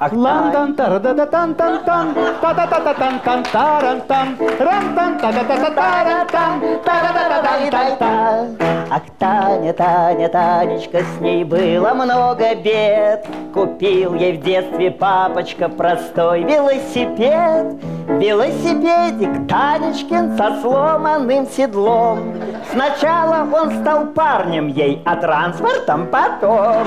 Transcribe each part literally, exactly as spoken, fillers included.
Ах, лан тан та да тан тан тан та та та та тан тан таран тан ран тан та та та та таран тан та та та та тан тан. Ах, Таня, Таня, Танечка, с ней было много бед. Купил ей в детстве папочка простой велосипед. Велосипедик Танечкин со сломанным седлом. Сначала он стал парнем ей, а транспортом потом.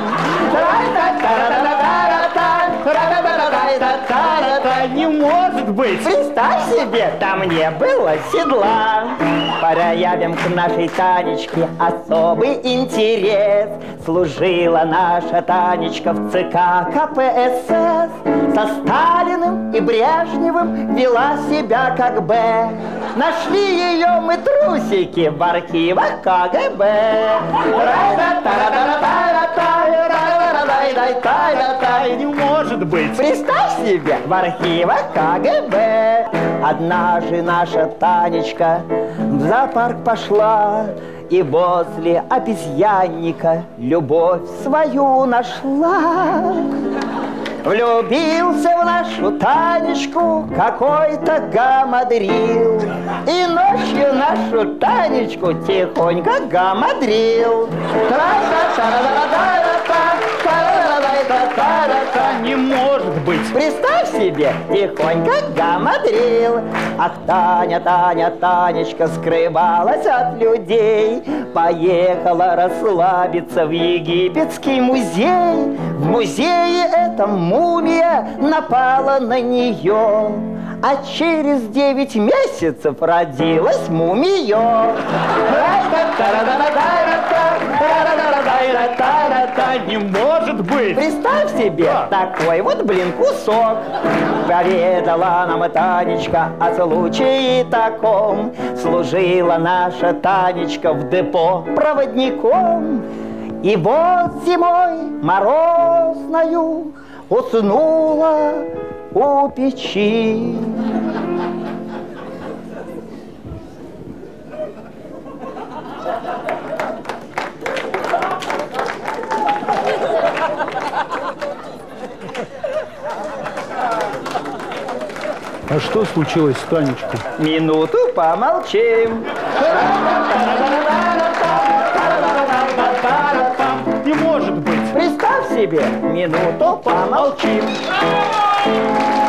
Не может быть! Представь себе, там не было седла. Проявим к нашей Танечке особый интерес. Служила наша Танечка в ЦК КПСС. Со Сталиным и Брежневым вела себя как Б. Нашли ее мы трусики в архивах КГБ. Не может быть! Представь себе, в архивах КГБ. Однажды наша Танечка в зоопарк пошла и возле обезьянника любовь свою нашла. Влюбился в нашу Танечку какой-то гамадрил, и ночью нашу Танечку тихонько гамадрил. Не может быть! Представь себе, тихонько гамадрил. Ах, Таня, Таня, Танечка скрывалась от людей. Поехала расслабиться в египетский музей. В музее эта мумия напала на нее, а через девять месяцев родилась мумия. Не может быть! Представь себе, да, такой вот, блин, кусок. Поведала нам Танечка о случае таком. Служила наша Танечка в депо проводником. И вот зимой морозною уснула у печи. А что случилось с Танечкой? Минуту помолчим. Не может быть! Представь себе, минуту помолчим.